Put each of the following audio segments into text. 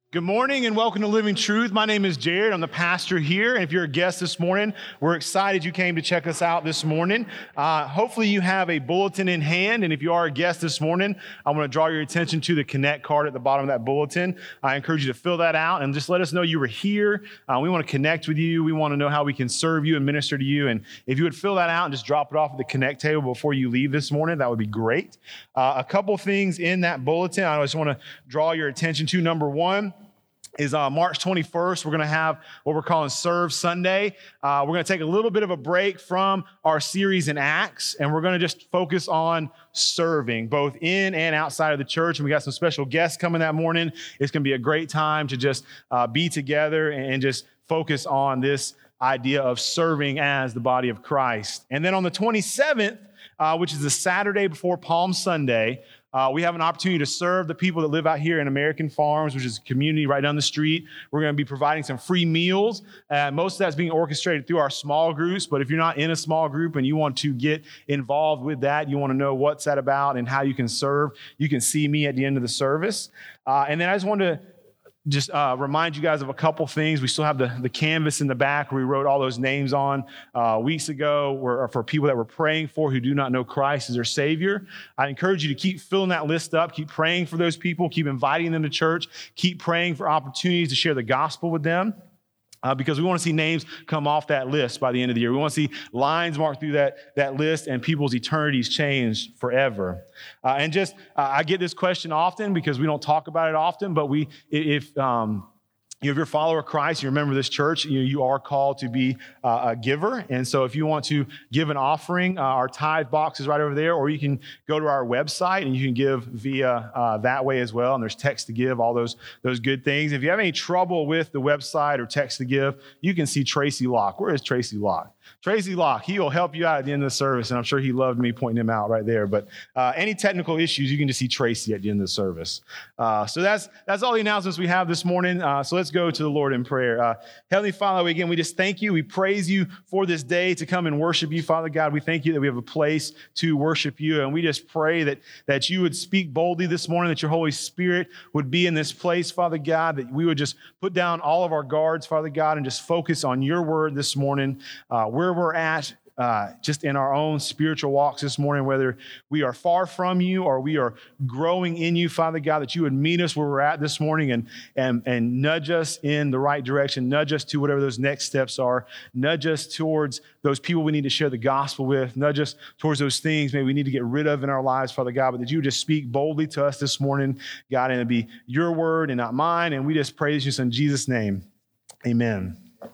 Good morning and welcome to Living Truth. My name is Jared. I'm the pastor here. And if you're a guest this morning, we're excited you came to check us out this morning. Hopefully you have a bulletin in hand. And if you are a guest this morning, I want to draw your attention to the Connect card at the bottom of that bulletin. I encourage you to fill that out and just let us know you were here. We want to connect with you. We want to know how we can serve you and minister to you. And if you would fill that out and just drop it off at the Connect table before you leave this morning, that would be great. A couple things in that bulletin I just want to draw your attention to. Number one is March 21st. We're going to have what we're calling Serve Sunday. We're going to take a little bit of a break from our series in Acts, and we're going to just focus on serving, both in and outside of the church. And we got some special guests coming that morning. It's going to be a great time to just be together and just focus on this idea of serving as the body of Christ. And then on the 27th, which is the Saturday before Palm Sunday, we have an opportunity to serve the people that live out here in American Farms, which is a community right down the street. We're going to be providing some free meals. Most of that's being orchestrated through our small groups. But if you're not in a small group and you want to get involved with that, you want to know what's that about and how you can serve, you can see me at the end of the service. And then I just wanted to remind you guys of a couple things. We still have the canvas in the back where we wrote all those names on weeks ago for people that we're praying for who do not know Christ as their Savior. I encourage you to keep filling that list up, keep praying for those people, keep inviting them to church, keep praying for opportunities to share the gospel with them. Because we want to see names come off that list by the end of the year. We want to see lines marked through that list and people's eternities changed forever. I get this question often because we don't talk about it often, but if you're a follower of Christ, you remember this church, you are called to be a giver. And so if you want to give an offering, our tithe box is right over there, or you can go to our website and you can give via that way as well. And there's text to give, all those good things. If you have any trouble with the website or text to give, you can see Tracy Locke. Where is Tracy Locke? Tracy Locke, he will help you out at the end of the service, and I'm sure he loved me pointing him out right there. But any technical issues, you can just see Tracy at the end of the service. So that's all the announcements we have this morning. So let's go to the Lord in prayer. Heavenly Father, again, we just thank you. We praise you for this day to come and worship you, Father God. We thank you that we have a place to worship you, and we just pray that you would speak boldly this morning, that your Holy Spirit would be in this place, Father God, that we would just put down all of our guards, Father God, and just focus on your word this morning, where we're at, just in our own spiritual walks this morning, whether we are far from you or we are growing in you, Father God, that you would meet us where we're at this morning and nudge us in the right direction, nudge us to whatever those next steps are, nudge us towards those people we need to share the gospel with, nudge us towards those things maybe we need to get rid of in our lives, Father God, but that you would just speak boldly to us this morning, God, and it'd be your word and not mine, and we just praise you in Jesus' name. Amen.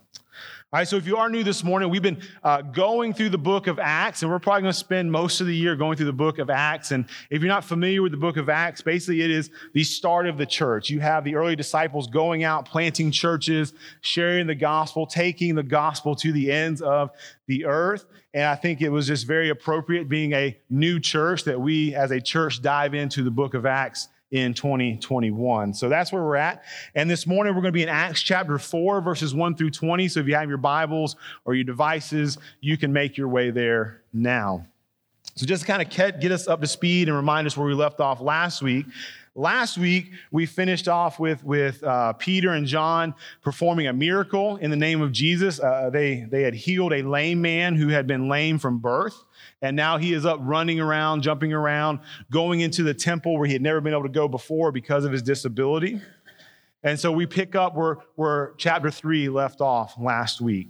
All right, so if you are new this morning, we've been going through the book of Acts, and we're probably going to spend most of the year going through the book of Acts. And if you're not familiar with the book of Acts, basically it is the start of the church. You have the early disciples going out, planting churches, sharing the gospel, taking the gospel to the ends of the earth. And I think it was just very appropriate, being a new church, that we as a church dive into the book of Acts in 2021. So that's where we're at. And this morning we're going to be in Acts chapter 4, verses 1 through 20. So if you have your Bibles or your devices, you can make your way there now. So just to kind of get us up to speed and remind us where we left off last week. Last week, we finished off with Peter and John performing a miracle in the name of Jesus. They had healed a lame man who had been lame from birth. And now he is up running around, jumping around, going into the temple where he had never been able to go before because of his disability. And so we pick up where chapter 3 left off last week.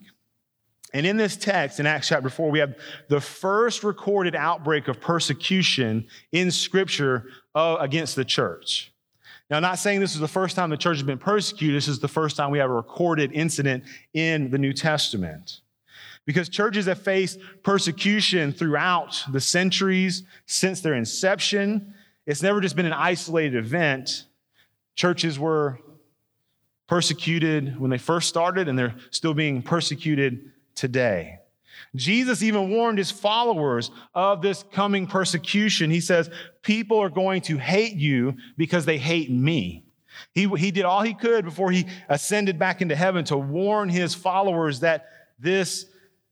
And in this text, in Acts chapter 4, we have the first recorded outbreak of persecution in Scripture against the church. Now, I'm not saying this is the first time the church has been persecuted. This is the first time we have a recorded incident in the New Testament. Because churches have faced persecution throughout the centuries since their inception. It's never just been an isolated event. Churches were persecuted when they first started, and they're still being persecuted today. Jesus even warned his followers of this coming persecution. He says, people are going to hate you because they hate me. He did all he could before he ascended back into heaven to warn his followers that this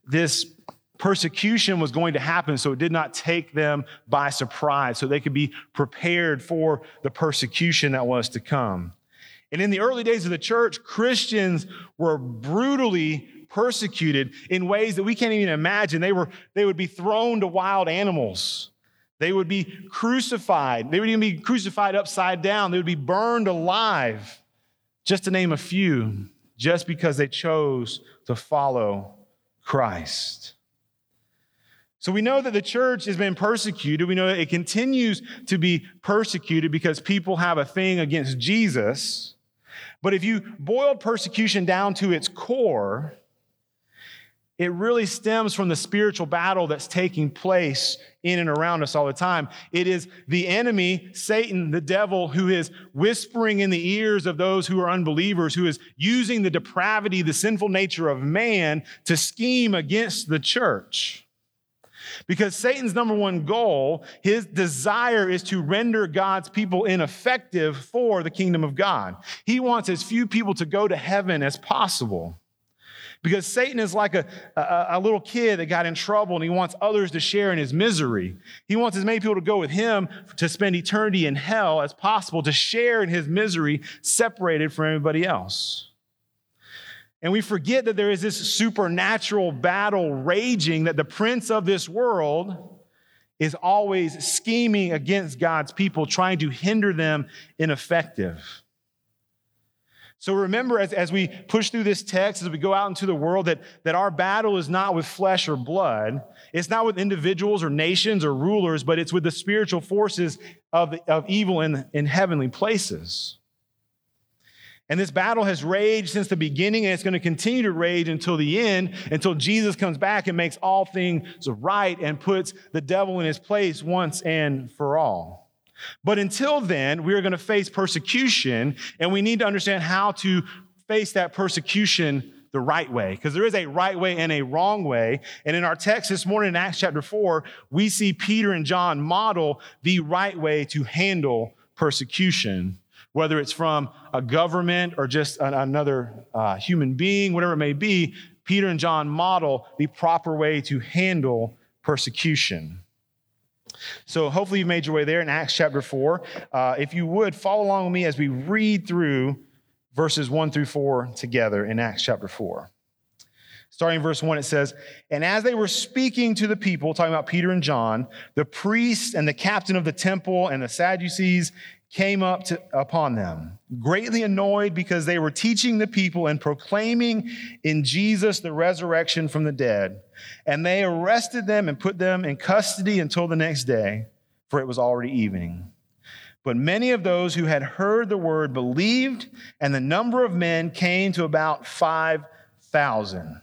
persecution was going to happen, so it did not take them by surprise, so they could be prepared for the persecution that was to come. And in the early days of the church, Christians were brutally persecuted in ways that we can't even imagine. They would be thrown to wild animals. They would be crucified. They would even be crucified upside down. They would be burned alive, just to name a few, just because they chose to follow Christ. So we know that the church has been persecuted. We know that it continues to be persecuted because people have a thing against Jesus. But if you boil persecution down to its core, it really stems from the spiritual battle that's taking place in and around us all the time. It is the enemy, Satan, the devil, who is whispering in the ears of those who are unbelievers, who is using the depravity, the sinful nature of man to scheme against the church. Because Satan's number one goal, his desire, is to render God's people ineffective for the kingdom of God. He wants as few people to go to heaven as possible. Because Satan is like a little kid that got in trouble and he wants others to share in his misery. He wants as many people to go with him to spend eternity in hell as possible, to share in his misery, separated from everybody else. And we forget that there is this supernatural battle raging, that the prince of this world is always scheming against God's people, trying to hinder them ineffective. So remember, as we push through this text, as we go out into the world, that our battle is not with flesh or blood. It's not with individuals or nations or rulers, but it's with the spiritual forces of evil in heavenly places. And this battle has raged since the beginning, and it's going to continue to rage until the end, until Jesus comes back and makes all things right and puts the devil in his place once and for all. But until then, we are going to face persecution, and we need to understand how to face that persecution the right way, because there is a right way and a wrong way. And in our text this morning in Acts chapter 4, we see Peter and John model the right way to handle persecution, whether it's from a government or just another human being, whatever it may be. Peter and John model the proper way to handle persecution. So hopefully you've made your way there in Acts chapter 4. If you would, follow along with me as we read through verses 1 through 4 together in Acts chapter 4. Starting in verse 1, it says, "And as they were speaking to the people," talking about Peter and John, "the priests and the captain of the temple and the Sadducees came upon them, greatly annoyed because they were teaching the people and proclaiming in Jesus the resurrection from the dead. And they arrested them and put them in custody until the next day, for it was already evening. But many of those who had heard the word believed, and the number of men came to about 5,000.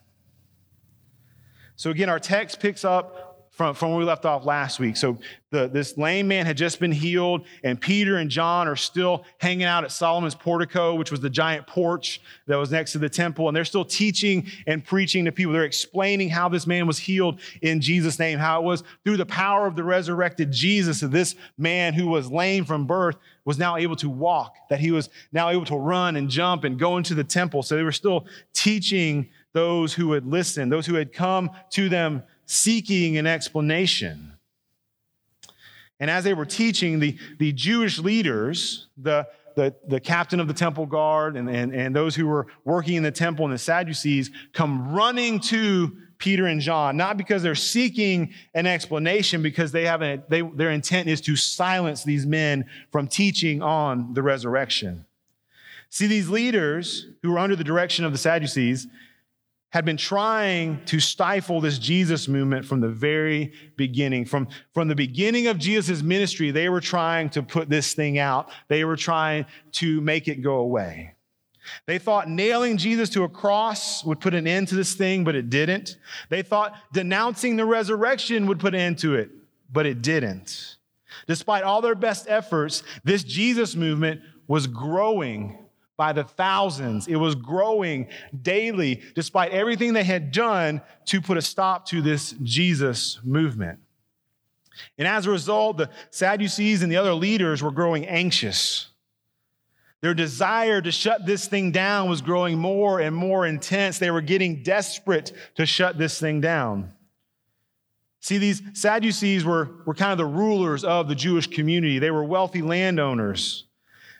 So again, our text picks up from where we left off last week. So this lame man had just been healed, and Peter and John are still hanging out at Solomon's portico, which was the giant porch that was next to the temple, and they're still teaching and preaching to people. They're explaining how this man was healed in Jesus' name, how it was through the power of the resurrected Jesus that this man who was lame from birth was now able to walk, that he was now able to run and jump and go into the temple. So they were still teaching those who would listen, those who had come to them seeking an explanation. And as they were teaching, the Jewish leaders, the captain of the temple guard and those who were working in the temple and the Sadducees come running to Peter and John, not because they're seeking an explanation, because their intent is to silence these men from teaching on the resurrection. See, these leaders who were under the direction of the Sadducees had been trying to stifle this Jesus movement from the very beginning. From the beginning of Jesus' ministry, they were trying to put this thing out. They were trying to make it go away. They thought nailing Jesus to a cross would put an end to this thing, but it didn't. They thought denouncing the resurrection would put an end to it, but it didn't. Despite all their best efforts, this Jesus movement was growing by the thousands. It was growing daily, despite everything they had done to put a stop to this Jesus movement. And as a result, the Sadducees and the other leaders were growing anxious. Their desire to shut this thing down was growing more and more intense. They were getting desperate to shut this thing down. See, these Sadducees were kind of the rulers of the Jewish community. They were wealthy landowners.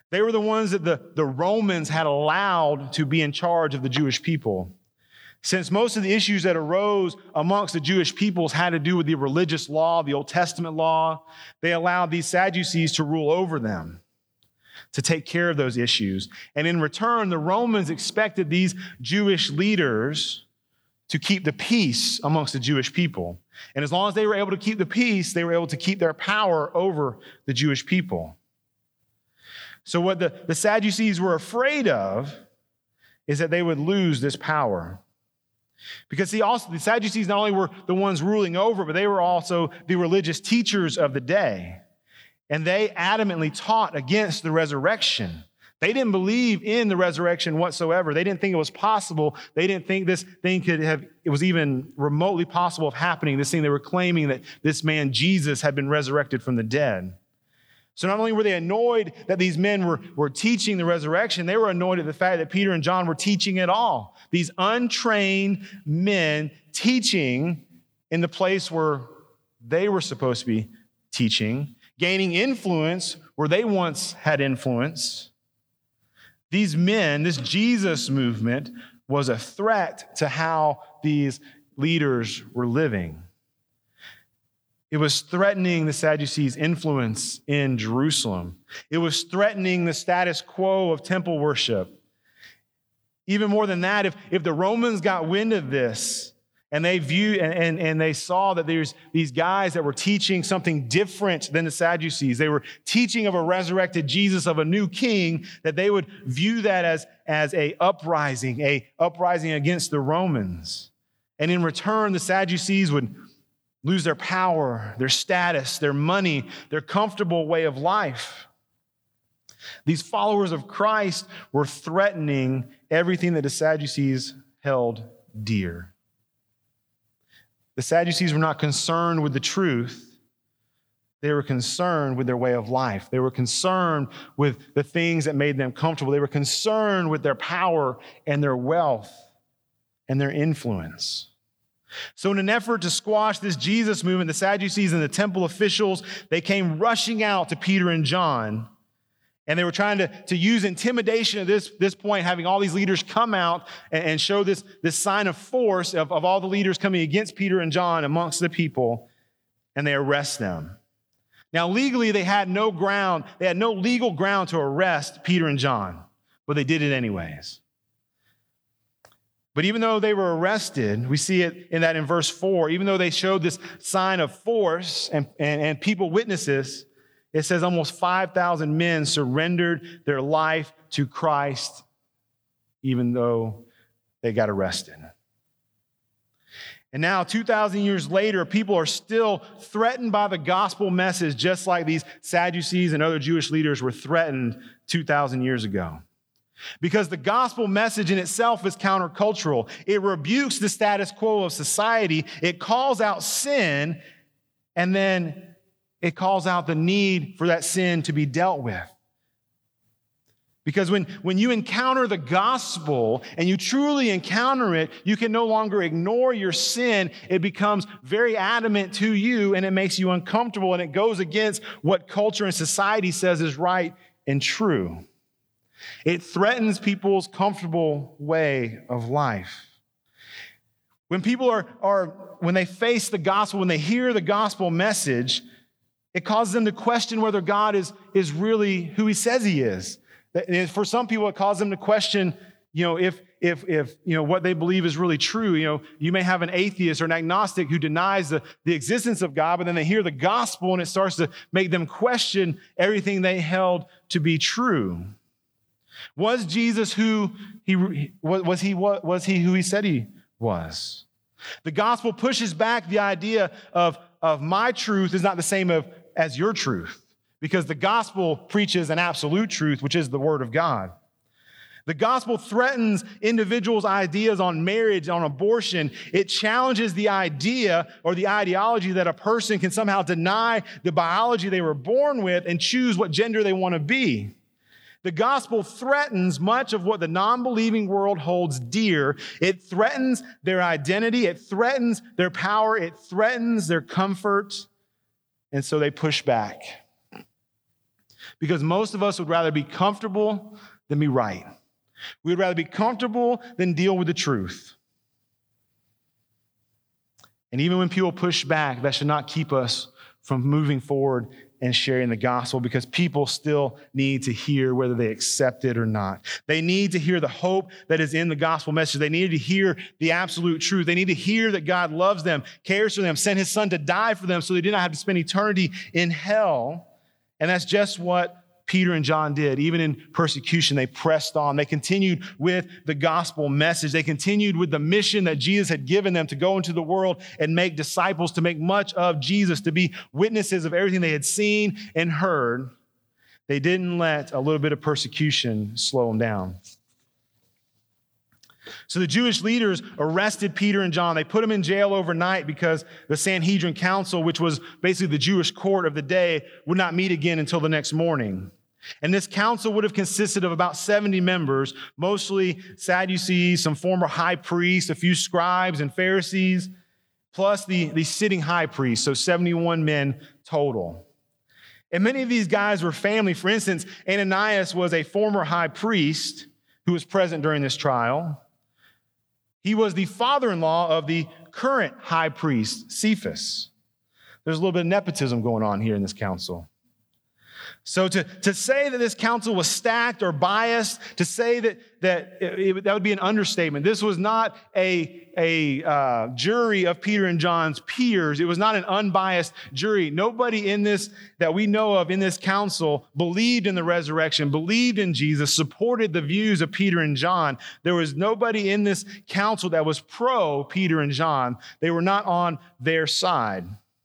They were the ones that the Romans had allowed to be in charge of the Jewish people. Since most of the issues that arose amongst the Jewish peoples had to do with the religious law, the Old Testament law, they allowed these Sadducees to rule over them, to take care of those issues. And in return, the Romans expected these Jewish leaders to keep the peace amongst the Jewish people. And as long as they were able to keep the peace, they were able to keep their power over the Jewish people. So what the Sadducees were afraid of is that they would lose this power. Because the Sadducees not only were the ones ruling over, but they were also the religious teachers of the day. And they adamantly taught against the resurrection. They didn't believe in the resurrection whatsoever. They didn't think it was possible. They didn't think this thing it was even remotely possible of happening. This thing they were claiming that this man Jesus had been resurrected from the dead. So not only were they annoyed that these men were teaching the resurrection, they were annoyed at the fact that Peter and John were teaching it all. These untrained men teaching in the place where they were supposed to be teaching, gaining influence where they once had influence. These men, this Jesus movement, was a threat to how these leaders were living. It was threatening the Sadducees' influence in Jerusalem. It was threatening the status quo of temple worship. Even more than that, if the Romans got wind of this and they viewed and they saw that there's these guys that were teaching something different than the Sadducees, they were teaching of a resurrected Jesus, of a new king, that they would view that as a uprising against the Romans. And in return, the Sadducees would lose their power, their status, their money, their comfortable way of life. These followers of Christ were threatening everything that the Sadducees held dear. The Sadducees were not concerned with the truth. They were concerned with their way of life. They were concerned with the things that made them comfortable. They were concerned with their power and their wealth and their influence. So in an effort to squash this Jesus movement, the Sadducees and the temple officials, they came rushing out to Peter and John, and they were trying to use intimidation at this point, having all these leaders come out and show this sign of force of all the leaders coming against Peter and John amongst the people, and they arrest them. Now, legally, they had no legal ground to arrest Peter and John, but they did it anyways. But even though they were arrested, we see it in verse 4, even though they showed this sign of force and people witnesses, it says almost 5,000 men surrendered their life to Christ, even though they got arrested. And now, 2,000 years later, people are still threatened by the gospel message, just like these Sadducees and other Jewish leaders were threatened 2,000 years ago. Because the gospel message in itself is countercultural. It rebukes the status quo of society. It calls out sin, and then it calls out the need for that sin to be dealt with. Because when you encounter the gospel and you truly encounter it, you can no longer ignore your sin. It becomes very adamant to you, and it makes you uncomfortable, and it goes against what culture and society says is right and true. It threatens people's comfortable way of life. When people when they face the gospel, when they hear the gospel message, it causes them to question whether God is really who he says he is. For some people, it causes them to question, if what they believe is really true. You may have an atheist or an agnostic who denies the existence of God, but then they hear the gospel and it starts to make them question everything they held to be true. Was Jesus who was he who he said he was? The gospel pushes back the idea of my truth is not the same as your truth, because the gospel preaches an absolute truth, which is the word of God. The gospel threatens individuals' ideas on marriage, on abortion. It challenges the idea or the ideology that a person can somehow deny the biology they were born with and choose what gender they want to be. The gospel threatens much of what the non-believing world holds dear. It threatens their identity. It threatens their power. It threatens their comfort. And so they push back. Because most of us would rather be comfortable than be right. We would rather be comfortable than deal with the truth. And even when people push back, that should not keep us from moving forward and sharing the gospel, because people still need to hear whether they accept it or not. They need to hear the hope that is in the gospel message. They need to hear the absolute truth. They need to hear that God loves them, cares for them, sent his son to die for them so they did not have to spend eternity in hell. And that's just what Peter and John did. Even in persecution, they pressed on. They continued with the gospel message. They continued with the mission that Jesus had given them to go into the world and make disciples, to make much of Jesus, to be witnesses of everything they had seen and heard. They didn't let a little bit of persecution slow them down. So the Jewish leaders arrested Peter and John. They put them in jail overnight because the Sanhedrin Council, which was basically the Jewish court of the day, would not meet again until the next morning. And this council would have consisted of about 70 members, mostly Sadducees, some former high priests, a few scribes and Pharisees, plus the sitting high priest, so 71 men total. And many of these guys were family. For instance, Ananias was a former high priest who was present during this trial. He was the father-in-law of the current high priest, Cephas. There's a little bit of nepotism going on here in this council. So to say that this council was stacked or biased, to say that would be an understatement. This was not a jury of Peter and John's peers. It was not an unbiased jury. Nobody in this that we know of in this council believed in the resurrection, believed in Jesus, supported the views of Peter and John. There was nobody in this council that was pro Peter and John. They were not on their side.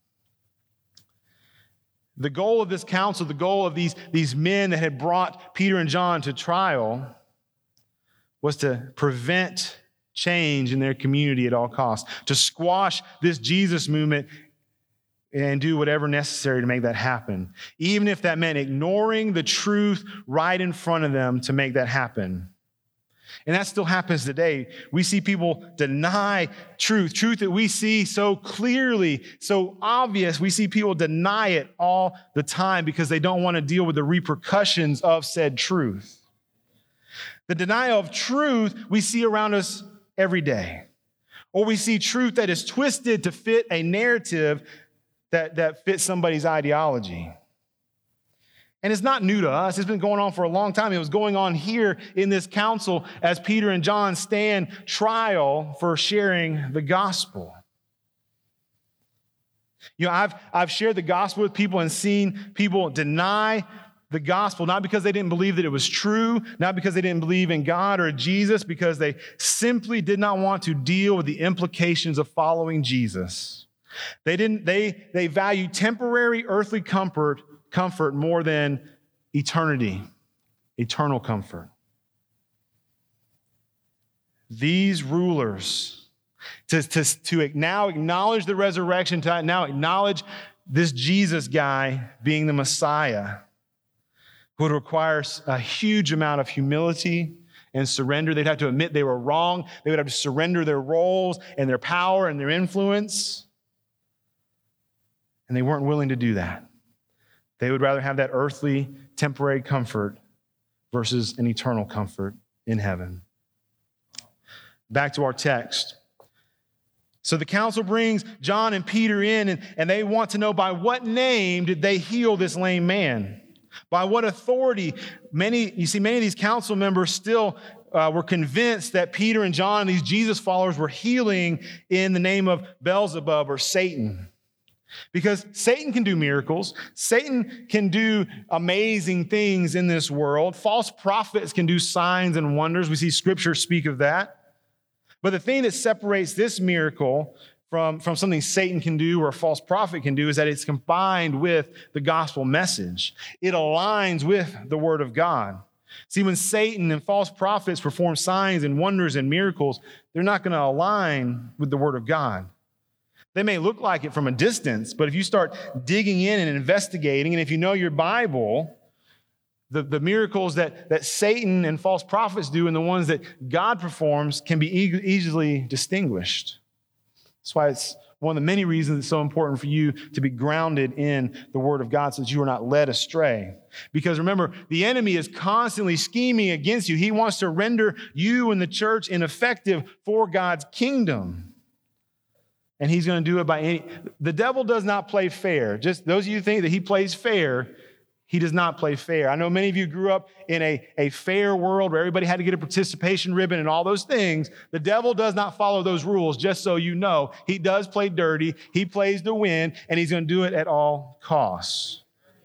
The goal of this council, the goal of these men that had brought Peter and John to trial, was to prevent change in their community at all costs, to squash this Jesus movement and do whatever necessary to make that happen, even if that meant ignoring the truth right in front of them to make that happen. And that still happens today. We see people deny truth that we see so clearly, so obvious. We see people deny it all the time because they don't want to deal with the repercussions of said truth. The denial of truth we see around us every day. Or we see truth that is twisted to fit a narrative that fits somebody's ideology. And it's not new to us. It's been going on for a long time. It was going on here in this council as Peter and John stand trial for sharing the gospel. You know, I've shared the gospel with people and seen people deny the gospel, not because they didn't believe that it was true, not because they didn't believe in God or Jesus, because they simply did not want to deal with the implications of following Jesus. They value temporary earthly comfort more than eternal comfort. These rulers, to now acknowledge the resurrection, to now acknowledge this Jesus guy being the Messiah, would require a huge amount of humility and surrender. They'd have to admit they were wrong. They would have to surrender their roles and their power and their influence. And they weren't willing to do that. They would rather have that earthly, temporary comfort versus an eternal comfort in heaven. Back to our text. So the council brings John and Peter in, and they want to know by what name did they heal this lame man? By what authority? Many of these council members still were convinced that Peter and John and these Jesus followers were healing in the name of Beelzebub or Satan. Because Satan can do miracles. Satan can do amazing things in this world. False prophets can do signs and wonders. We see Scripture speak of that. But the thing that separates this miracle from something Satan can do or a false prophet can do is that it's combined with the gospel message. It aligns with the Word of God. See, when Satan and false prophets perform signs and wonders and miracles, they're not going to align with the Word of God. They may look like it from a distance, but if you start digging in and investigating, and if you know your Bible, the miracles that Satan and false prophets do and the ones that God performs can be easily distinguished. That's why it's one of the many reasons it's so important for you to be grounded in the Word of God so that you are not led astray. Because remember, the enemy is constantly scheming against you. He wants to render you and the church ineffective for God's kingdom. And he's going to do it the devil does not play fair. Just those of you who think that he plays fair, he does not play fair. I know many of you grew up in a fair world where everybody had to get a participation ribbon and all those things. The devil does not follow those rules, just so you know. He does play dirty. He plays to win, and he's going to do it at all costs.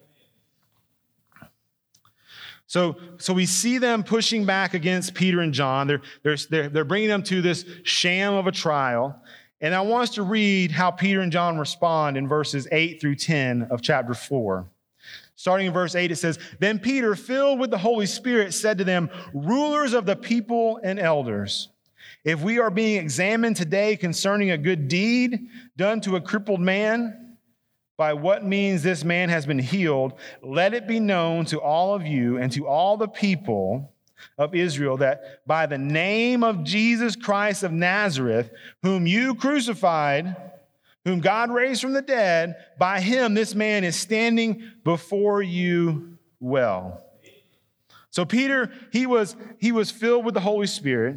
So we see them pushing back against Peter and John. They're bringing them to this sham of a trial. And I want us to read how Peter and John respond in verses 8 through 10 of chapter 4. Starting in verse 8, it says, "Then Peter, filled with the Holy Spirit, said to them, 'Rulers of the people and elders, if we are being examined today concerning a good deed done to a crippled man, by what means this man has been healed, let it be known to all of you and to all the people of Israel that by the name of Jesus Christ of Nazareth, whom you crucified, whom God raised from the dead, by him this man is standing before you well.'" So Peter, he was filled with the Holy Spirit.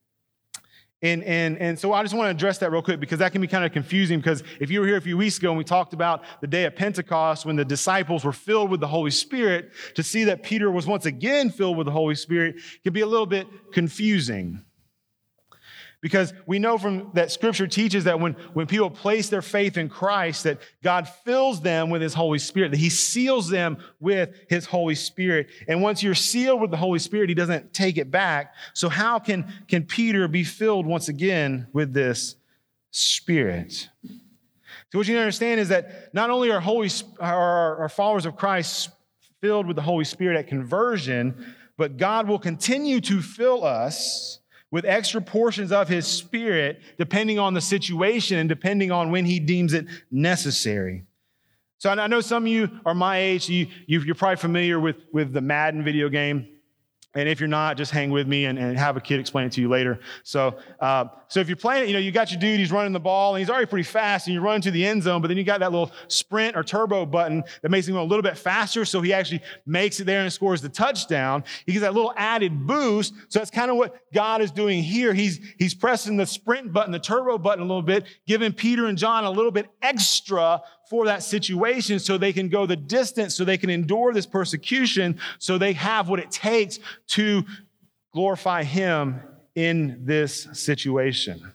And so I just want to address that real quick because that can be kind of confusing, because if you were here a few weeks ago and we talked about the day of Pentecost when the disciples were filled with the Holy Spirit, to see that Peter was once again filled with the Holy Spirit can be a little bit confusing. Because we know from that Scripture teaches that when people place their faith in Christ, that God fills them with his Holy Spirit, that he seals them with his Holy Spirit. And once you're sealed with the Holy Spirit, he doesn't take it back. So how can Peter be filled once again with this Spirit? So what you need to understand is that not only are our followers of Christ filled with the Holy Spirit at conversion, but God will continue to fill us with extra portions of his Spirit, depending on the situation and depending on when he deems it necessary. So I know some of you are my age. You're probably familiar with the Madden video game. And if you're not, just hang with me and have a kid explain it to you later. So if you're playing it, you got your dude, he's running the ball, and he's already pretty fast, and you run to the end zone, but then you got that little sprint or turbo button that makes him go a little bit faster, so he actually makes it there and scores the touchdown. He gets that little added boost. So that's kind of what God is doing here. He's pressing the sprint button, the turbo button a little bit, giving Peter and John a little bit extra for that situation so they can go the distance, so they can endure this persecution, so they have what it takes to glorify him in this situation.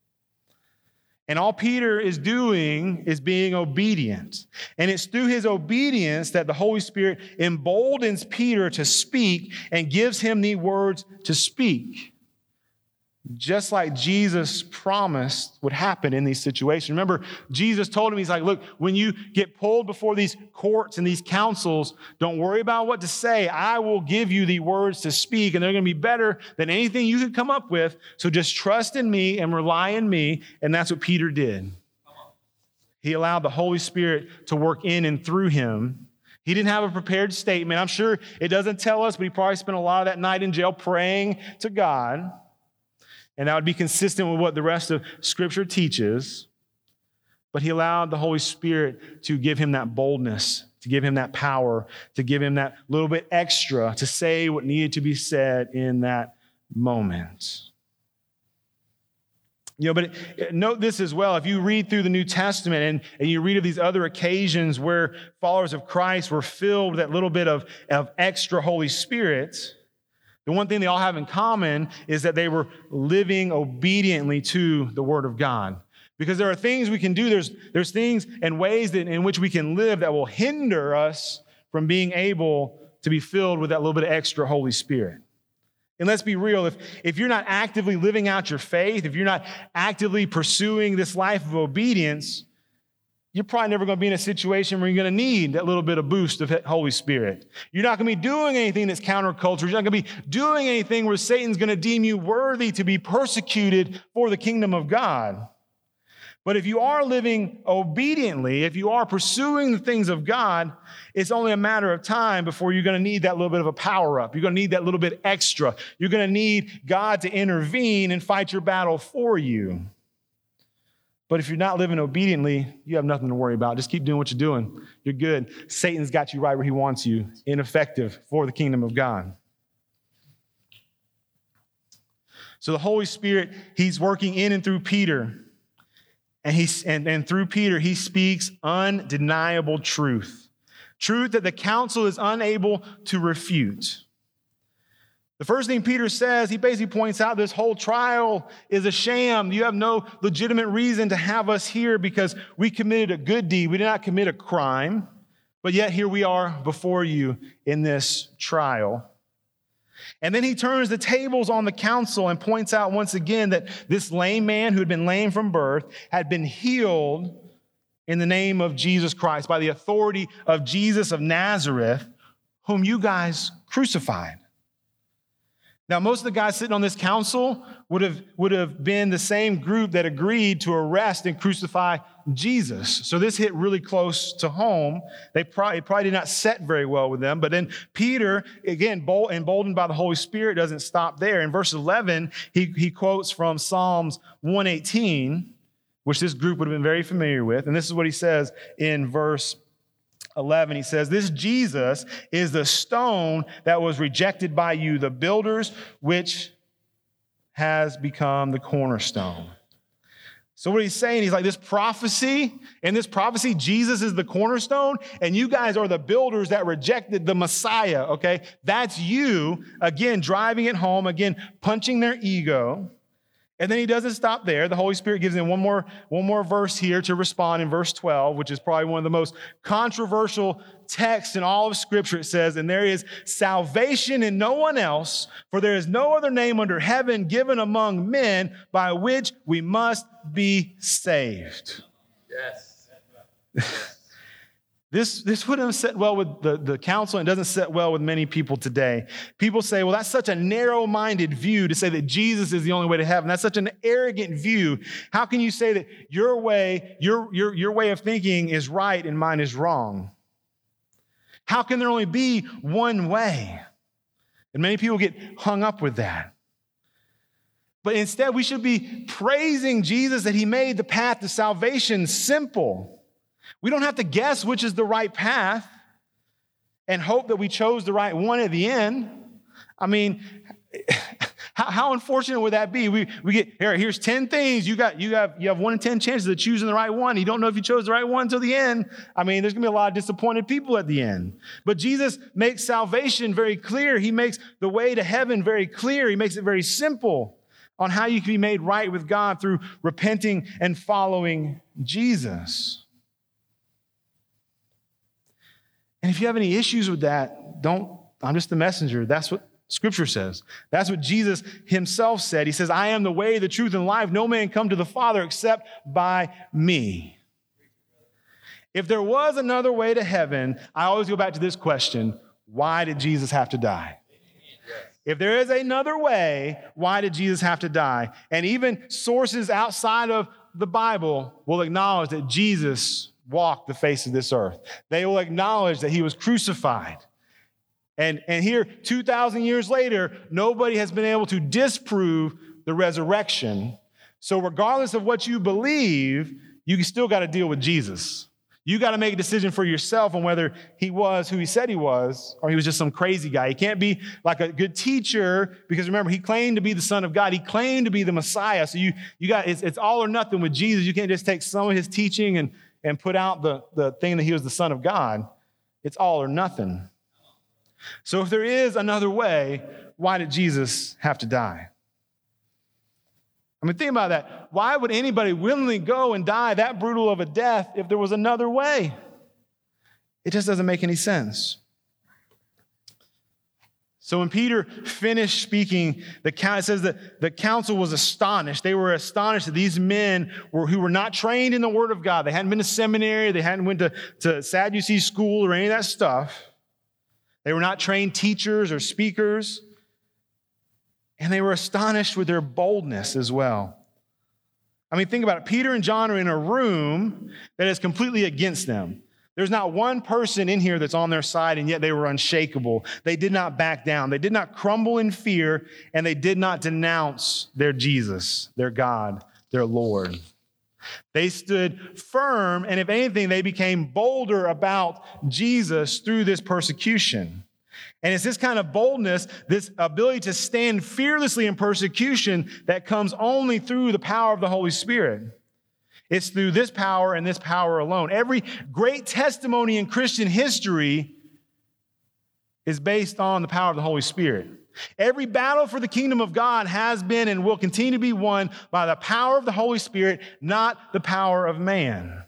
And all Peter is doing is being obedient. And it's through his obedience that the Holy Spirit emboldens Peter to speak and gives him the words to speak. Just like Jesus promised would happen in these situations. Remember, Jesus told him, he's like, look, when you get pulled before these courts and these councils, don't worry about what to say. I will give you the words to speak, and they're going to be better than anything you could come up with. So just trust in me and rely on me. And that's what Peter did. He allowed the Holy Spirit to work in and through him. He didn't have a prepared statement. I'm sure it doesn't tell us, but he probably spent a lot of that night in jail praying to God. And that would be consistent with what the rest of Scripture teaches. But he allowed the Holy Spirit to give him that boldness, to give him that power, to give him that little bit extra to say what needed to be said in that moment. But note this as well. If you read through the New Testament and you read of these other occasions where followers of Christ were filled with that little bit of extra Holy Spirit, the one thing they all have in common is that they were living obediently to the Word of God. Because there are things we can do, there's things and ways in which we can live that will hinder us from being able to be filled with that little bit of extra Holy Spirit. And let's be real, if you're not actively living out your faith, if you're not actively pursuing this life of obedience, you're probably never going to be in a situation where you're going to need that little bit of boost of Holy Spirit. You're not going to be doing anything that's counterculture. You're not going to be doing anything where Satan's going to deem you worthy to be persecuted for the kingdom of God. But if you are living obediently, if you are pursuing the things of God, it's only a matter of time before you're going to need that little bit of a power up. You're going to need that little bit extra. You're going to need God to intervene and fight your battle for you. But if you're not living obediently, you have nothing to worry about. Just keep doing what you're doing. You're good. Satan's got you right where he wants you, ineffective for the kingdom of God. So the Holy Spirit, he's working in and through Peter. And through Peter, he speaks undeniable truth. Truth that the council is unable to refute. The first thing Peter says, he basically points out this whole trial is a sham. You have no legitimate reason to have us here because we committed a good deed. We did not commit a crime, but yet here we are before you in this trial. And then he turns the tables on the council and points out once again that this lame man who had been lame from birth had been healed in the name of Jesus Christ by the authority of Jesus of Nazareth, whom you guys crucified. Now, most of the guys sitting on this council would have been the same group that agreed to arrest and crucify Jesus. So this hit really close to home. It probably did not set very well with them. But then Peter, again, emboldened by the Holy Spirit, doesn't stop there. In verse 11, he quotes from Psalms 118, which this group would have been very familiar with. And this is what he says in verse 11, he says, "This Jesus is the stone that was rejected by you, the builders, which has become the cornerstone." So what he's saying, he's like, in this prophecy, Jesus is the cornerstone, and you guys are the builders that rejected the Messiah, okay? That's you, again, driving it home, again, punching their ego. And then he doesn't stop there. The Holy Spirit gives him one more verse here to respond in verse 12, which is probably one of the most controversial texts in all of Scripture. It says, "And there is salvation in no one else, for there is no other name under heaven given among men by which we must be saved." Yes. This wouldn't set well with the council and doesn't set well with many people today. People say, well, that's such a narrow-minded view to say that Jesus is the only way to heaven. That's such an arrogant view. How can you say that your way of thinking is right and mine is wrong? How can there only be one way? And many people get hung up with that. But instead, we should be praising Jesus that he made the path to salvation simple. We don't have to guess which is the right path and hope that we chose the right one at the end. I mean, how unfortunate would that be? We get here's 10 things. You have 1 in 10 chances of choosing the right one. You don't know if you chose the right one until the end. I mean, there's gonna be a lot of disappointed people at the end. But Jesus makes salvation very clear. He makes the way to heaven very clear. He makes it very simple on how you can be made right with God through repenting and following Jesus. And if you have any issues with that, I'm just the messenger. That's what Scripture says. That's what Jesus himself said. He says, "I am the way, the truth, and life. No man come to the Father except by me." If there was another way to heaven, I always go back to this question: why did Jesus have to die? If there is another way, why did Jesus have to die? And even sources outside of the Bible will acknowledge that Jesus walked the face of this earth. They will acknowledge that he was crucified. And here, 2,000 years later, nobody has been able to disprove the resurrection. So regardless of what you believe, you still got to deal with Jesus. You got to make a decision for yourself on whether he was who he said he was, or he was just some crazy guy. He can't be like a good teacher, because remember, he claimed to be the Son of God. He claimed to be the Messiah. So it's all or nothing with Jesus. You can't just take some of his teaching and put out the thing that he was the Son of God. It's all or nothing. So if there is another way, why did Jesus have to die? I mean, think about that. Why would anybody willingly go and die that brutal of a death if there was another way? It just doesn't make any sense. So when Peter finished speaking, it says that the council was astonished. They were astonished that these men who were not trained in the Word of God. They hadn't been to seminary. They hadn't went to Sadducee school or any of that stuff. They were not trained teachers or speakers. And they were astonished with their boldness as well. I mean, think about it. Peter and John are in a room that is completely against them. There's not one person in here that's on their side, and yet they were unshakable. They did not back down. They did not crumble in fear, and they did not denounce their Jesus, their God, their Lord. They stood firm, and if anything, they became bolder about Jesus through this persecution. And it's this kind of boldness, this ability to stand fearlessly in persecution that comes only through the power of the Holy Spirit. It's through this power and this power alone. Every great testimony in Christian history is based on the power of the Holy Spirit. Every battle for the kingdom of God has been and will continue to be won by the power of the Holy Spirit, not the power of man.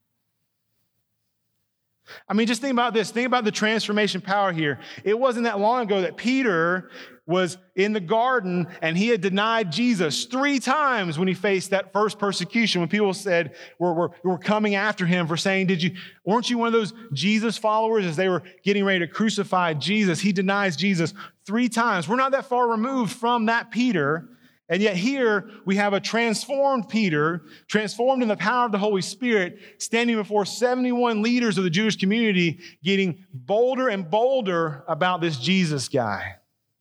I mean, just think about this. Think about the transformation power here. It wasn't that long ago that Peter was in the garden and he had denied Jesus 3 times when he faced that first persecution, when people said, were coming after him for saying, weren't you one of those Jesus followers? As they were getting ready to crucify Jesus, he denies Jesus 3 times. We're not that far removed from that Peter. And yet here we have a transformed Peter, transformed in the power of the Holy Spirit, standing before 71 leaders of the Jewish community, getting bolder and bolder about this Jesus guy.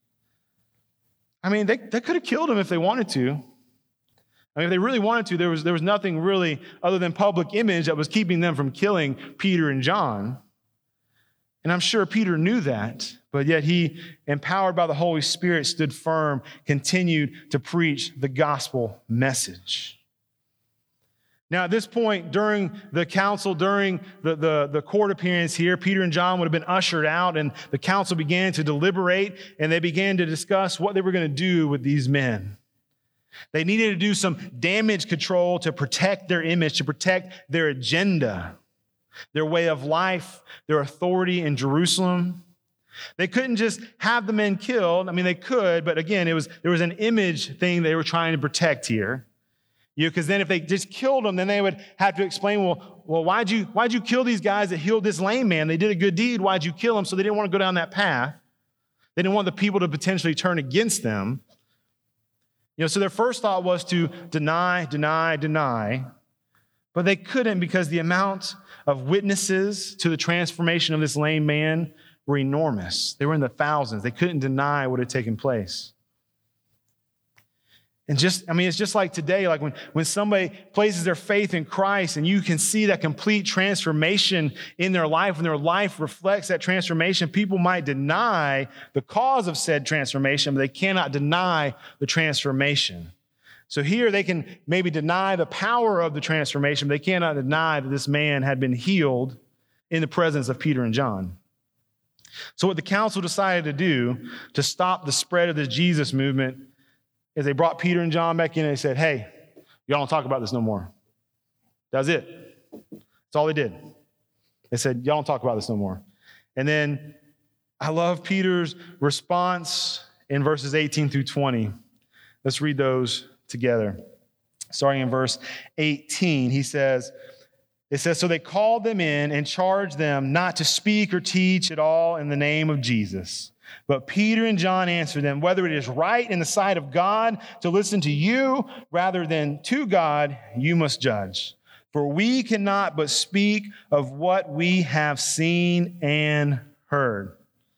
I mean, they could have killed him if they wanted to. I mean, if they really wanted to, there was nothing really other than public image that was keeping them from killing Peter and John. And I'm sure Peter knew that, but yet he, empowered by the Holy Spirit, stood firm, continued to preach the gospel message. Now, at this point, during the council, during the court appearance here, Peter and John would have been ushered out, and the council began to deliberate, and they began to discuss what they were going to do with these men. They needed to do some damage control to protect their image, to protect their agenda, their way of life, their authority in Jerusalem. They couldn't just have the men killed. I mean, they could, but again, there was an image thing they were trying to protect here. Because then if they just killed them, then they would have to explain, well, why'd you kill these guys that healed this lame man? They did a good deed. Why'd you kill them? So they didn't want to go down that path. They didn't want the people to potentially turn against them. So their first thought was to deny, but they couldn't because the amount of witnesses to the transformation of this lame man were enormous. They were in the thousands. They couldn't deny what had taken place. And it's just like today, like when somebody places their faith in Christ and you can see that complete transformation in their life, when their life reflects that transformation, people might deny the cause of said transformation, but they cannot deny the transformation. So here they can maybe deny the power of the transformation, but they cannot deny that this man had been healed in the presence of Peter and John. So what the council decided to do to stop the spread of the Jesus movement is they brought Peter and John back in and they said, hey, y'all don't talk about this no more. That's it. That's all they did. They said, y'all don't talk about this no more. And then I love Peter's response in verses 18 through 20. Let's read those together. Starting in verse 18, it says, so they called them in and charged them not to speak or teach at all in the name of Jesus. But Peter and John answered them, whether it is right in the sight of God to listen to you rather than to God, you must judge. For we cannot but speak of what we have seen and heard.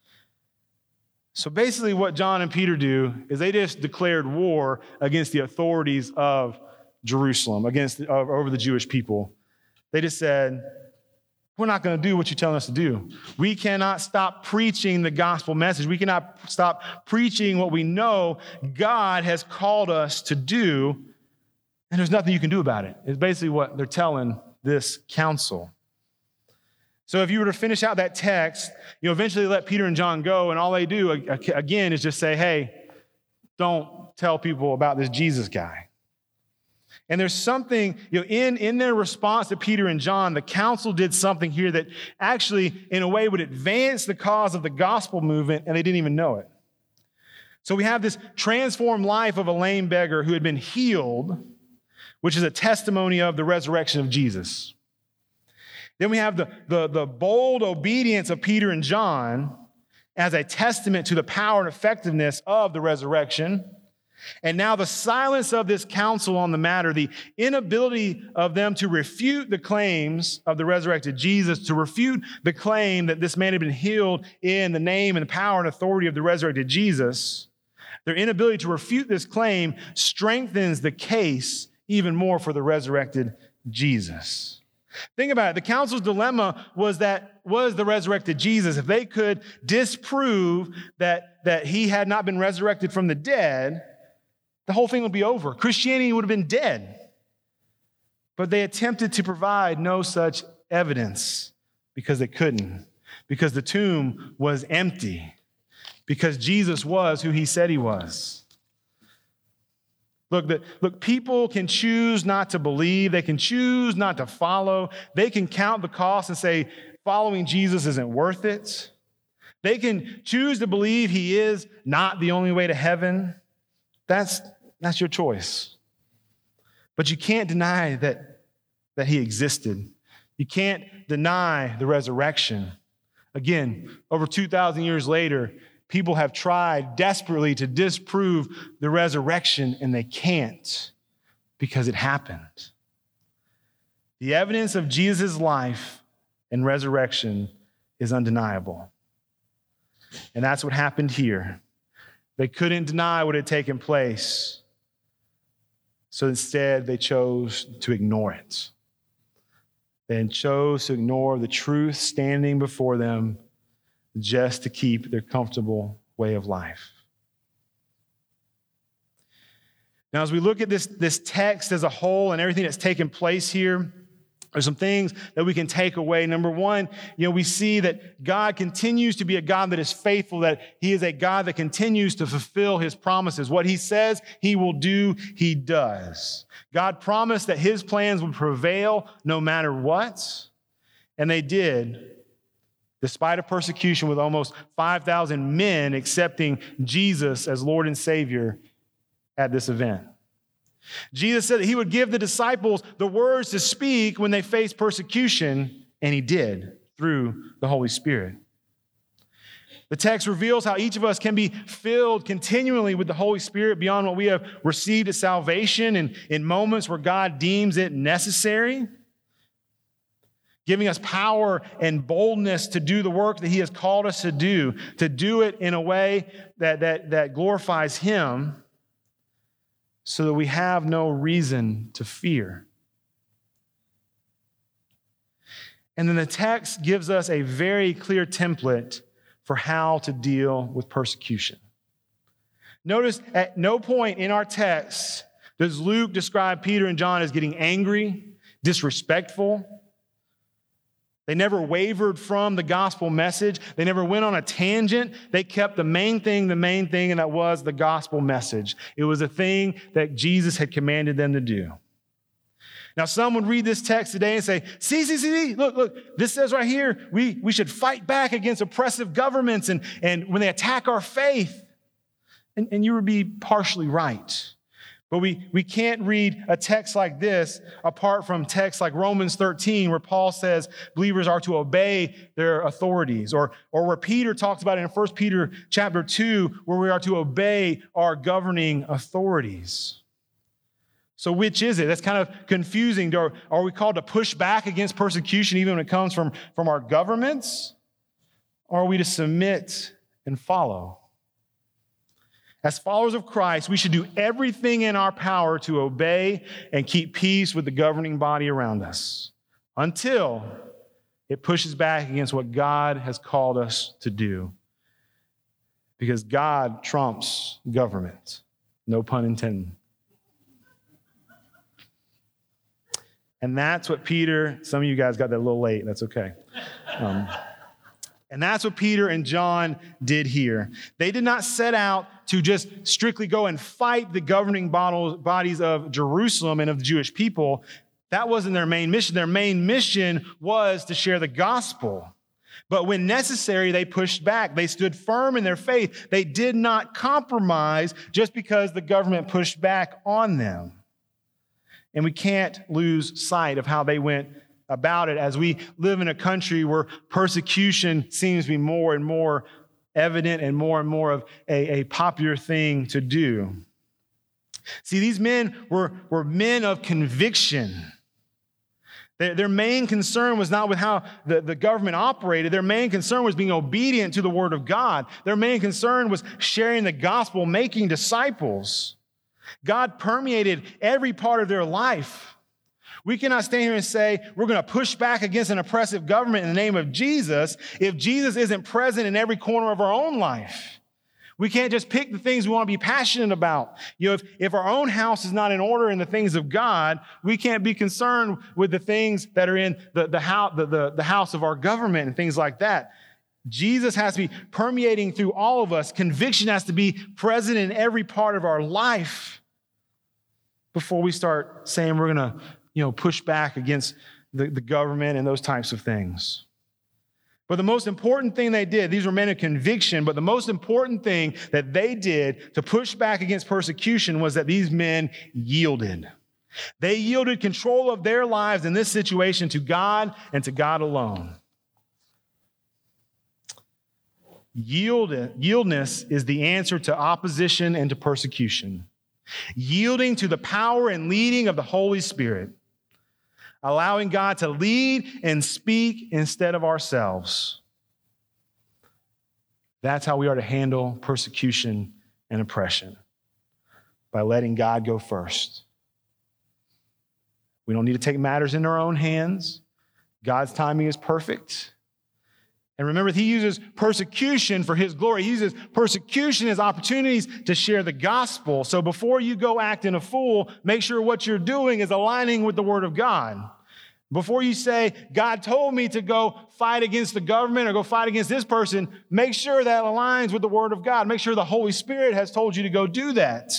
So basically what John and Peter do is they just declared war against the authorities of Jerusalem, over the Jewish people. They just said, we're not going to do what you're telling us to do. We cannot stop preaching the gospel message. We cannot stop preaching what we know God has called us to do, and there's nothing you can do about it. It's basically what they're telling this council. So if you were to finish out that text, eventually let Peter and John go, and all they do, again, is just say, hey, don't tell people about this Jesus guy. And there's something, in their response to Peter and John, the council did something here that actually, in a way, would advance the cause of the gospel movement, and they didn't even know it. So we have this transformed life of a lame beggar who had been healed, which is a testimony of the resurrection of Jesus. Then we have the bold obedience of Peter and John as a testament to the power and effectiveness of the resurrection. And now the silence of this council on the matter, the inability of them to refute the claims of the resurrected Jesus, to refute the claim that this man had been healed in the name and the power and authority of the resurrected Jesus, their inability to refute this claim strengthens the case even more for the resurrected Jesus. Think about it. The council's dilemma was the resurrected Jesus. If they could disprove that he had not been resurrected from the dead, the whole thing would be over. Christianity would have been dead. But they attempted to provide no such evidence because they couldn't, because the tomb was empty, because Jesus was who he said he was. Look, people can choose not to believe. They can choose not to follow. They can count the cost and say, following Jesus isn't worth it. They can choose to believe he is not the only way to heaven. That's your choice. But you can't deny that he existed. You can't deny the resurrection. Again, over 2,000 years later, people have tried desperately to disprove the resurrection, and they can't because it happened. The evidence of Jesus' life and resurrection is undeniable. And that's what happened here. They couldn't deny what had taken place, so instead they chose to ignore it. They chose to ignore the truth standing before them just to keep their comfortable way of life. Now, as we look at this text as a whole and everything that's taken place here, there's some things that we can take away. Number one, we see that God continues to be a God that is faithful, that he is a God that continues to fulfill his promises. What he says he will do, he does. God promised that his plans would prevail no matter what, and they did, despite a persecution with almost 5,000 men accepting Jesus as Lord and Savior at this event. Jesus said that he would give the disciples the words to speak when they faced persecution, and he did through the Holy Spirit. The text reveals how each of us can be filled continually with the Holy Spirit beyond what we have received at salvation and in moments where God deems it necessary, giving us power and boldness to do the work that he has called us to do it in a way that glorifies him, so that we have no reason to fear. And then the text gives us a very clear template for how to deal with persecution. Notice at no point in our text does Luke describe Peter and John as getting angry, disrespectful. They never wavered from the gospel message. They never went on a tangent. They kept the main thing, and that was the gospel message. It was a thing that Jesus had commanded them to do. Now, some would read this text today and say, see, look, this says right here, we should fight back against oppressive governments and when they attack our faith. And you would be partially right. But we can't read a text like this apart from texts like Romans 13, where Paul says believers are to obey their authorities, or where Peter talks about it in 1 Peter chapter 2, where we are to obey our governing authorities. So which is it? That's kind of confusing. Are we called to push back against persecution even when it comes from our governments? Or are we to submit and follow? As followers of Christ, we should do everything in our power to obey and keep peace with the governing body around us until it pushes back against what God has called us to do. Because God trumps government. No pun intended. And that's what Peter, some of you guys got that a little late, that's okay. And that's what Peter and John did here. They did not set out to just strictly go and fight the governing bodies of Jerusalem and of the Jewish people. That wasn't their main mission. Their main mission was to share the gospel. But when necessary, they pushed back. They stood firm in their faith. They did not compromise just because the government pushed back on them. And we can't lose sight of how they went about it as we live in a country where persecution seems to be more and more evident and more of a popular thing to do. See, these men were men of conviction. Their main concern was not with how the government operated. Their main concern was being obedient to the word of God. Their main concern was sharing the gospel, making disciples. God permeated every part of their life. We cannot stand here and say we're going to push back against an oppressive government in the name of Jesus if Jesus isn't present in every corner of our own life. We can't just pick the things we want to be passionate about. If our own house is not in order in the things of God, we can't be concerned with the things that are in the house of our government and things like that. Jesus has to be permeating through all of us. Conviction has to be present in every part of our life before we start saying we're going to push back against the government and those types of things. But the most important thing they did, these were men of conviction, but the most important thing that they did to push back against persecution was that these men yielded. They yielded control of their lives in this situation to God and to God alone. Yieldness is the answer to opposition and to persecution. Yielding to the power and leading of the Holy Spirit. Allowing God to lead and speak instead of ourselves. That's how we are to handle persecution and oppression, by letting God go first. We don't need to take matters into our own hands. God's timing is perfect. And remember, he uses persecution for his glory. He uses persecution as opportunities to share the gospel. So before you go acting a fool, make sure what you're doing is aligning with the word of God. Before you say, God told me to go fight against the government or go fight against this person, make sure that aligns with the word of God. Make sure the Holy Spirit has told you to go do that.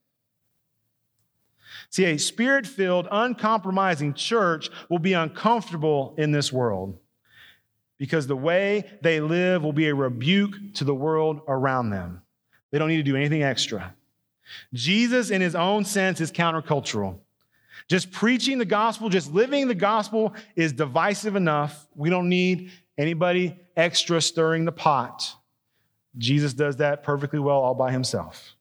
See, a spirit-filled, uncompromising church will be uncomfortable in this world, because the way they live will be a rebuke to the world around them. They don't need to do anything extra. Jesus, in his own sense, is countercultural. Just preaching the gospel, just living the gospel is divisive enough. We don't need anybody extra stirring the pot. Jesus does that perfectly well all by himself.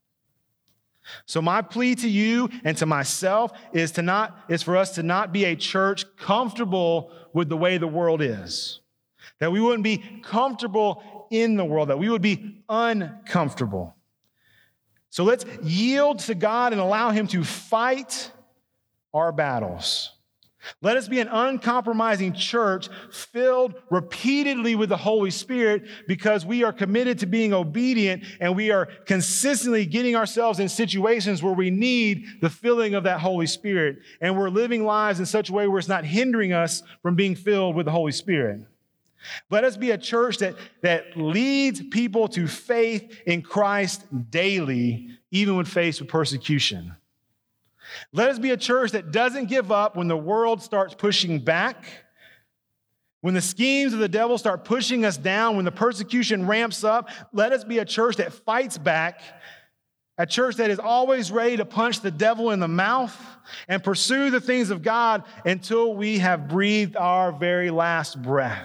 So my plea to you and to myself is for us to not be a church comfortable with the way the world is. That we wouldn't be comfortable in the world, that we would be uncomfortable. So let's yield to God and allow him to fight our battles. Let us be an uncompromising church filled repeatedly with the Holy Spirit, because we are committed to being obedient and we are consistently getting ourselves in situations where we need the filling of that Holy Spirit. And we're living lives in such a way where it's not hindering us from being filled with the Holy Spirit. Let us be a church that leads people to faith in Christ daily, even when faced with persecution. Let us be a church that doesn't give up when the world starts pushing back, when the schemes of the devil start pushing us down, when the persecution ramps up. Let us be a church that fights back, a church that is always ready to punch the devil in the mouth and pursue the things of God until we have breathed our very last breath.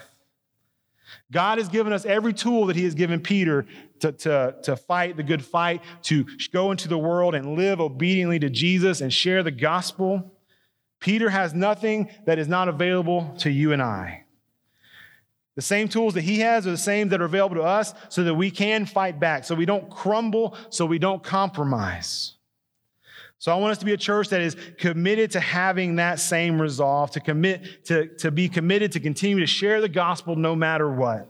God has given us every tool that he has given Peter to fight the good fight, to go into the world and live obediently to Jesus and share the gospel. Peter has nothing that is not available to you and I. The same tools that he has are the same that are available to us, so that we can fight back, so we don't crumble, so we don't compromise. So I want us to be a church that is committed to having that same resolve, to be committed to continue to share the gospel no matter what.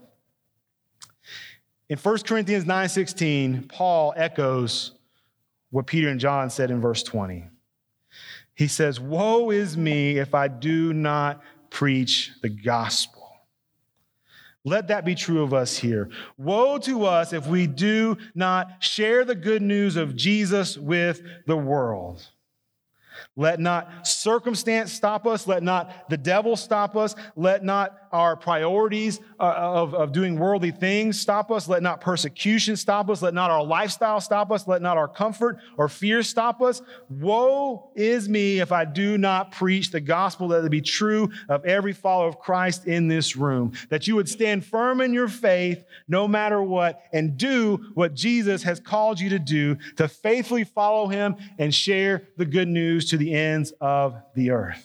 In 1 Corinthians 9:16, Paul echoes what Peter and John said in verse 20. He says, "Woe is me if I do not preach the gospel." Let that be true of us here. Woe to us if we do not share the good news of Jesus with the world. Let not circumstance stop us. Let not the devil stop us. Let not our priorities of doing worldly things stop us. Let not persecution stop us. Let not our lifestyle stop us. Let not our comfort or fear stop us. Woe is me if I do not preach the gospel, that it be true of every follower of Christ in this room, that you would stand firm in your faith no matter what, and do what Jesus has called you to do, to faithfully follow him and share the good news to the ends of the earth.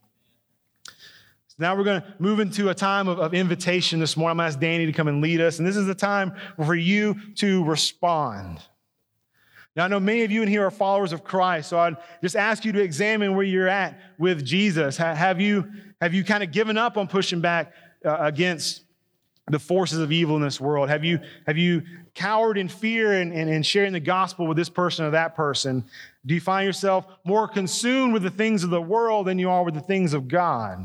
Now we're going to move into a time of invitation this morning. I'm going to ask Danny to come and lead us. And this is the time for you to respond. Now, I know many of you in here are followers of Christ, so I'd just ask you to examine where you're at with Jesus. Have you kind of given up on pushing back against the forces of evil in this world? Have you cowered in fear and sharing the gospel with this person or that person? Do you find yourself more consumed with the things of the world than you are with the things of God?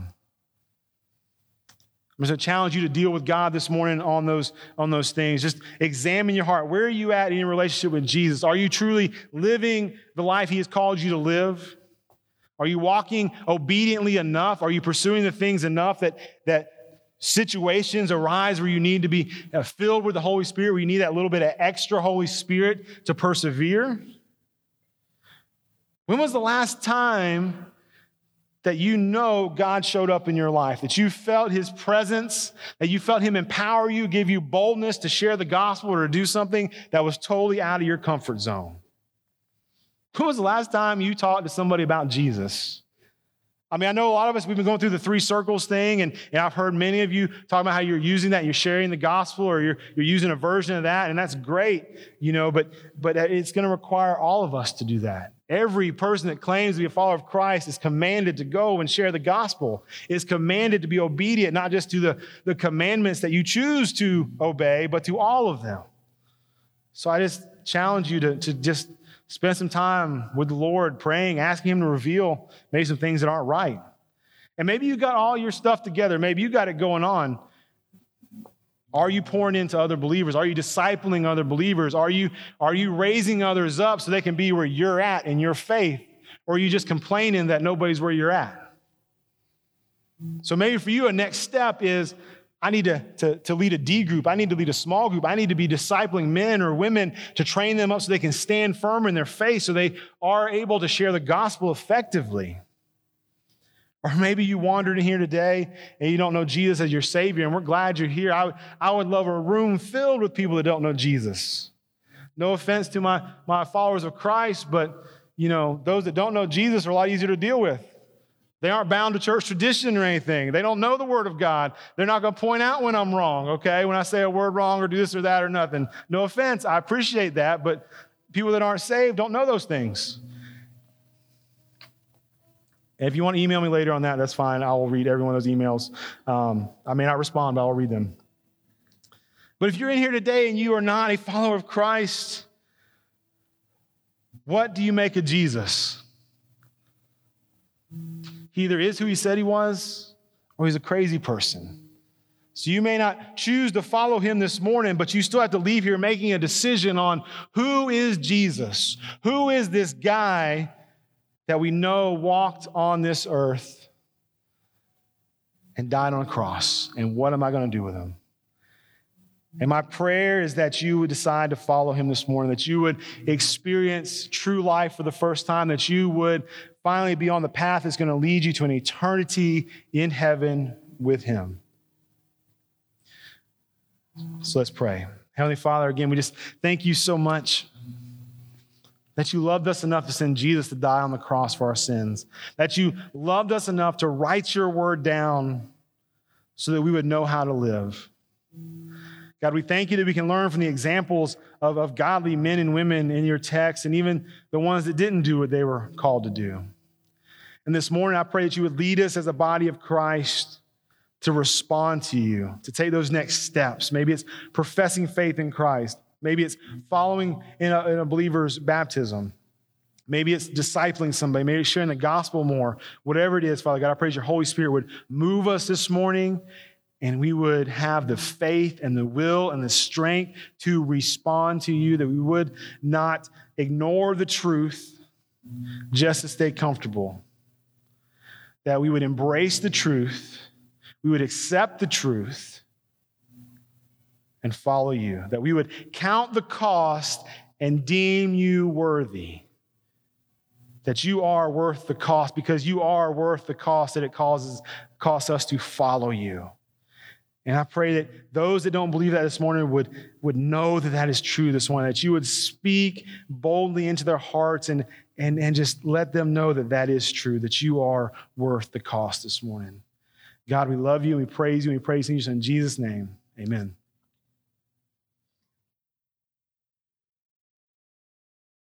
I'm just going to challenge you to deal with God this morning on those things. Just examine your heart. Where are you at in your relationship with Jesus? Are you truly living the life He has called you to live? Are you walking obediently enough? Are you pursuing the things enough that situations arise where you need to be filled with the Holy Spirit, where you need that little bit of extra Holy Spirit to persevere? When was the last time that you know God showed up in your life, that you felt His presence, that you felt Him empower you, give you boldness to share the gospel or to do something that was totally out of your comfort zone? When was the last time you talked to somebody about Jesus? I mean, I know a lot of us, we've been going through the 3 circles thing, and I've heard many of you talk about how you're using that, you're sharing the gospel, or you're using a version of that, and that's great, but it's going to require all of us to do that. Every person that claims to be a follower of Christ is commanded to go and share the gospel, is commanded to be obedient, not just to the commandments that you choose to obey, but to all of them. So I just challenge you to just spend some time with the Lord, praying, asking Him to reveal maybe some things that aren't right. And maybe you got all your stuff together. Maybe you got it going on. Are you pouring into other believers? Are you discipling other believers? Are you raising others up so they can be where you're at in your faith? Or are you just complaining that nobody's where you're at? So maybe for you, a next step is, I need to lead a D group. I need to lead a small group. I need to be discipling men or women to train them up so they can stand firm in their faith, so they are able to share the gospel effectively. Or maybe you wandered in here today and you don't know Jesus as your Savior, and we're glad you're here. I would love a room filled with people that don't know Jesus. No offense to my followers of Christ, but those that don't know Jesus are a lot easier to deal with. They aren't bound to church tradition or anything. They don't know the Word of God. They're not going to point out when I'm wrong, okay? When I say a word wrong or do this or that or nothing. No offense, I appreciate that, but people that aren't saved don't know those things. And if you want to email me later on that, that's fine. I will read every one of those emails. I may not respond, but I'll read them. But if you're in here today and you are not a follower of Christ, what do you make of Jesus? He either is who He said He was, or He's a crazy person. So you may not choose to follow Him this morning, but you still have to leave here making a decision on who is Jesus? Who is this guy that we know walked on this earth and died on a cross? And what am I going to do with Him? And my prayer is that you would decide to follow Him this morning, that you would experience true life for the first time, that you would finally be on the path that's going to lead you to an eternity in heaven with Him. So let's pray. Heavenly Father, again, we just thank You so much that You loved us enough to send Jesus to die on the cross for our sins, that You loved us enough to write Your word down so that we would know how to live. God, we thank You that we can learn from the examples of godly men and women in Your text, and even the ones that didn't do what they were called to do. And this morning, I pray that You would lead us as a body of Christ to respond to You, to take those next steps. Maybe it's professing faith in Christ. Maybe it's following in a believer's baptism. Maybe it's discipling somebody. Maybe it's sharing the gospel more. Whatever it is, Father God, I pray that Your Holy Spirit would move us this morning, and we would have the faith and the will and the strength to respond to You, that we would not ignore the truth just to stay comfortable, that we would embrace the truth, we would accept the truth and follow You, that we would count the cost and deem You worthy, that You are worth the cost, because You are worth the cost that it costs us to follow You. And I pray that those that don't believe that this morning would know that that is true this morning, that You would speak boldly into their hearts and just let them know that that is true, that You are worth the cost this morning. God, we love You, and we praise You, and we praise You in Jesus' name. Amen.